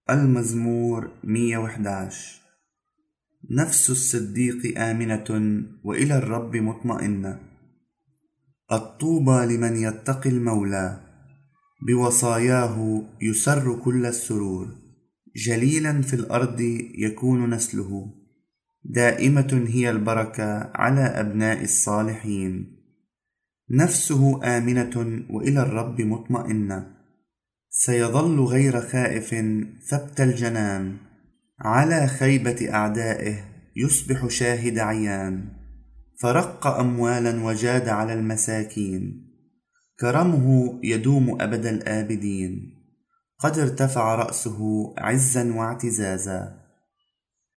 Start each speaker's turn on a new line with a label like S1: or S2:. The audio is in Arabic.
S1: المزمور 111. نفس الصديق آمنة وإلى الرب مطمئنة. الطوبى لمن يتقي المولى، بوصاياه يسر كل السرور. جليلا في الأرض يكون نسله، دائمة هي البركة على أبناء الصالحين. نفسه آمنة وإلى الرب مطمئنة، سيظل غير خائف ثبت الجنان. على خيبة أعدائه يصبح شاهد عيان، فرق أموالا وجاد على المساكين. كرمه يدوم أبد الآبدين، قد ارتفع رأسه عزا واعتزازا.